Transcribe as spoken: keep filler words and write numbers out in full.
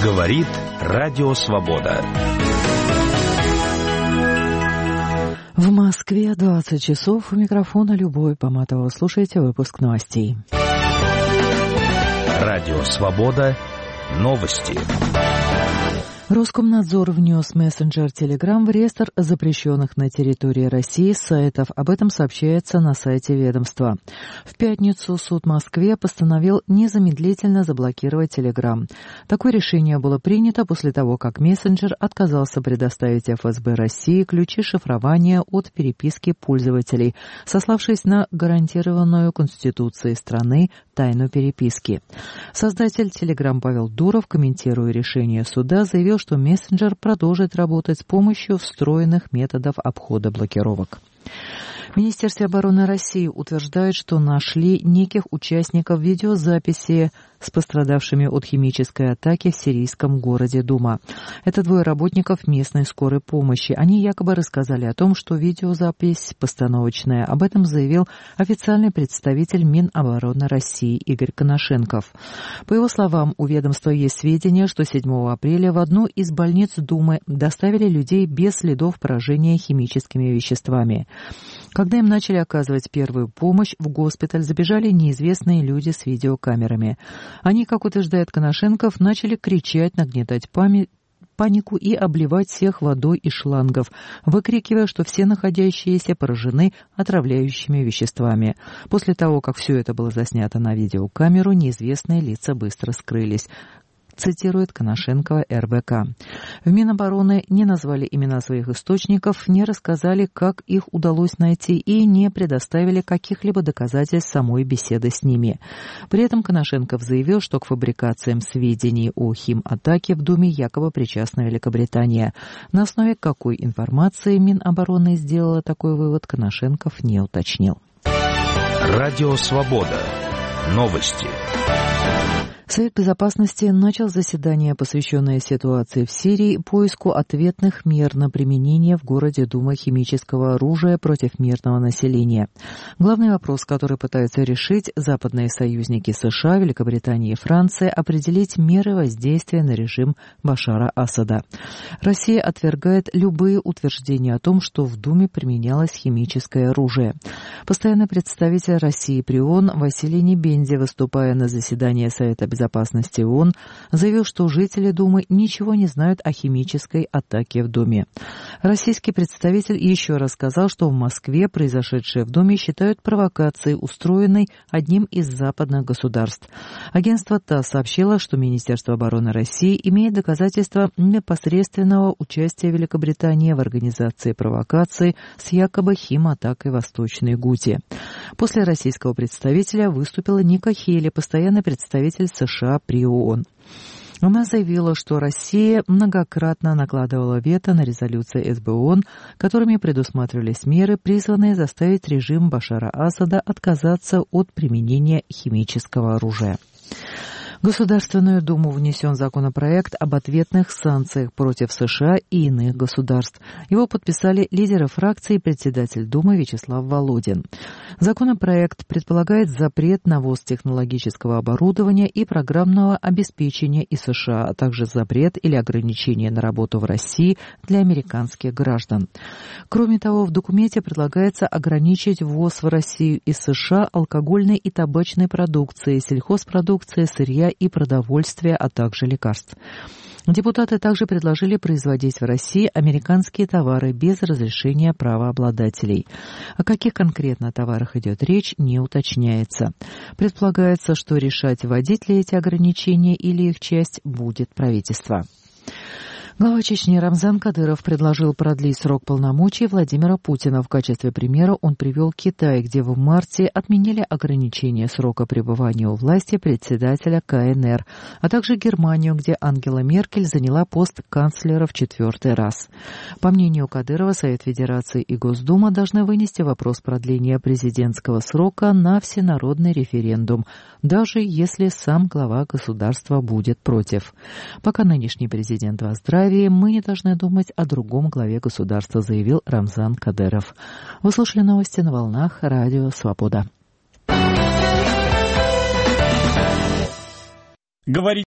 Говорит Радио Свобода. В Москве двадцать часов. У микрофона Любовь Поматова. Слушайте выпуск новостей. Радио Свобода. Новости. Роскомнадзор внес мессенджер Telegram в реестр запрещенных на территории России сайтов. Об этом сообщается на сайте ведомства. В пятницу суд в Москве постановил незамедлительно заблокировать Telegram. Такое решение было принято после того, как мессенджер отказался предоставить эф эс бэ России ключи шифрования от переписки пользователей, сославшись на гарантированную Конституцией страны тайну переписки. Создатель Telegram Павел Дуров, комментируя решение суда, заявил, что мессенджер продолжит работать с помощью встроенных методов обхода блокировок. Министерство обороны России утверждает, что нашли неких участников видеозаписи с пострадавшими от химической атаки в сирийском городе Дума. Это двое работников местной скорой помощи. Они якобы рассказали о том, что видеозапись постановочная. Об этом заявил официальный представитель Минобороны России Игорь Коношенков. По его словам, у ведомства есть сведения, что седьмого апреля в одну из больниц Думы доставили людей без следов поражения химическими веществами. Когда им начали оказывать первую помощь, в госпиталь забежали неизвестные люди с видеокамерами. Они, как утверждает Коношенков, начали кричать, нагнетать память, панику и обливать всех водой из шлангов, выкрикивая, что все находящиеся поражены отравляющими веществами. После того, как все это было заснято на видеокамеру, неизвестные лица быстро скрылись. Цитирует Коношенкова эр бэ ка. В Минобороны не назвали имена своих источников, не рассказали, как их удалось найти, и не предоставили каких-либо доказательств самой беседы с ними. При этом Коношенков заявил, что к фабрикациям сведений о химатаке в Думе якобы причастна Великобритания. На основе какой информации Минобороны сделала такой вывод, Коношенков не уточнил. Радио Свобода. Новости. Совет Безопасности начал заседание, посвященное ситуации в Сирии, поиску ответных мер на применение в городе Дума химического оружия против мирного населения. Главный вопрос, который пытаются решить западные союзники США, Великобритания и Франция, определить меры воздействия на режим Башара Асада. Россия отвергает любые утверждения о том, что в Думе применялось химическое оружие. Постоянный представитель России при ООН Василий Небензи, выступая на заседании Совета Безопасности, безопасности ООН, заявил, что жители Думы ничего не знают о химической атаке в Думе. Российский представитель еще раз сказал, что в Москве произошедшее в Думе считают провокацией, устроенной одним из западных государств. Агентство ТАСС сообщило, что Министерство обороны России имеет доказательства непосредственного участия Великобритании в организации провокации с якобы химатакой в Восточной Гуте. После российского представителя выступила Ника Хейли, постоянный представитель США при ООН. Она заявила, что Россия многократно накладывала вето на резолюции эс бэ о, которыми предусматривались меры, призванные заставить режим Башара Асада отказаться от применения химического оружия. В Государственную Думу внесен законопроект об ответных санкциях против США и иных государств. Его подписали лидеры фракции и председатель Думы Вячеслав Володин. Законопроект предполагает запрет на ввоз технологического оборудования и программного обеспечения из США, а также запрет или ограничение на работу в России для американских граждан. Кроме того, в документе предлагается ограничить ввоз в Россию из США алкогольной и табачной продукции, сельхозпродукции, сырья и продовольствия, а также лекарств. Депутаты также предложили производить в России американские товары без разрешения правообладателей. О каких конкретно товарах идет речь, не уточняется. Предполагается, что решать, вводить ли эти ограничения или их часть, будет правительство. Глава Чечни Рамзан Кадыров предложил продлить срок полномочий Владимира Путина. В качестве примера он привел Китай, где в марте отменили ограничение срока пребывания у власти председателя ка эн эр, а также Германию, где Ангела Меркель заняла пост канцлера в четвертый раз. По мнению Кадырова, Совет Федерации и Госдума должны вынести вопрос продления президентского срока на всенародный референдум, даже если сам глава государства будет против. Пока нынешний президент во здравии, мы не должны думать о другом главе государства, заявил Рамзан Кадыров. Вы слушали новости на волнах Радио Свобода. Говорит